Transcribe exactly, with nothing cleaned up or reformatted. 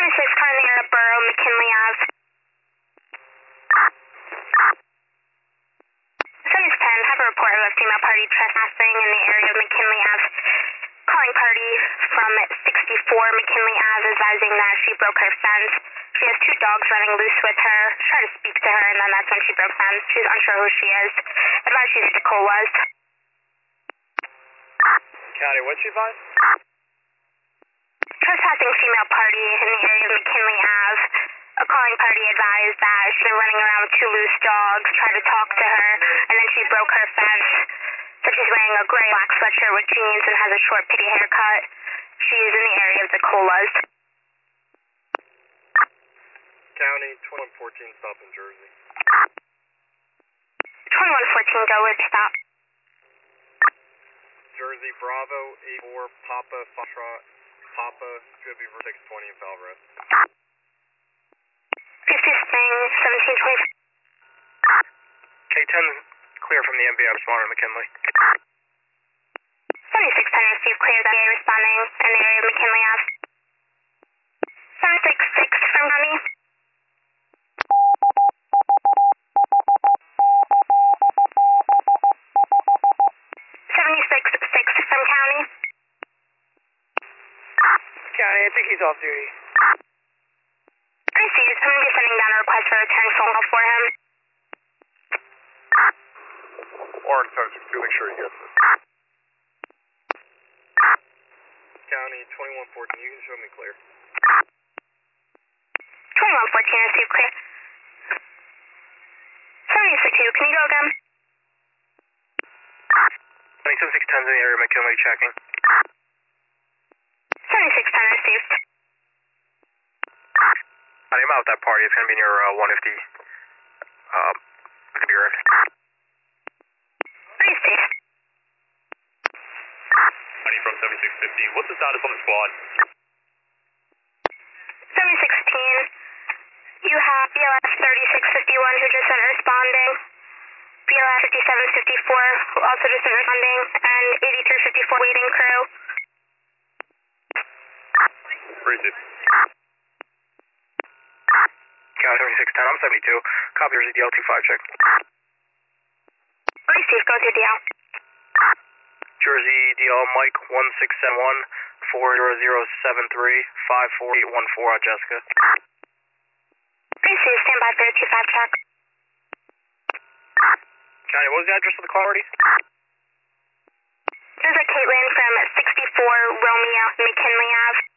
seventy-six calling the area of Borough, McKinley Ave. seventy-six ten, have a report of a female party trespassing in the area of McKinley Ave. Calling party from sixty-four McKinley Ave, advising that she broke her fence. She has two dogs running loose with her. Try to speak to her, and then that's when she broke fence. She's unsure who she is. Advise she's at the Colas. County, what's she advised? Trespassing female party in the area of McKinley Ave. A calling party advised that she's been running around with two loose dogs, tried to talk to her, and then she broke her fence. So she's wearing a gray black sweatshirt with jeans and has a short pity haircut. She is in the area of the Colas. County, twenty-one fourteen, stop in Jersey. twenty-one fourteen, go with stop. Jersey, Bravo, eight four, Papa, Foxtrot, Papa, should be for six twenty in Falvarez. fifty Spring, seventeen twenty. K ten, clear from the M B I responder, McKinley. seventy-six ten, receive clear, the A responding in the area of McKinley Ave. seven six six from County. seventy-six six from County. County, I think he's off duty. I see. I'm going to be sending down a request for a return phone call for him. Orange seven six two, make sure he gets it. County, twenty-one fourteen, you can show me clear. twenty-one fourteen, receive clear. seventy-six two, can you go again? twenty-seven six ten in the area, McKinley checking. seventy-six ten, received. I'm out with that party, it's going to be near uh, one fifty. Uh, it's be right. Received. County from seventy-six fifty, what's the status on the squad? seventy-six ten, you have B L S thirty-six fifty-one who just sent responding. B L S fifty-seven fifty-four who also just sent responding. And eighty-three fifty-four waiting crew. Received. County seventy-six ten, I'm seventy-two. Copy, there's a D L two five check. Received, go through D L. Jersey, D L Mike one six seven one four zero zero seven three five four eight one four on Jessica. Received, stand by for a two five check. County, what was the address of the call already? This is a Caitlin from sixty-four Romeo, McKinley Ave.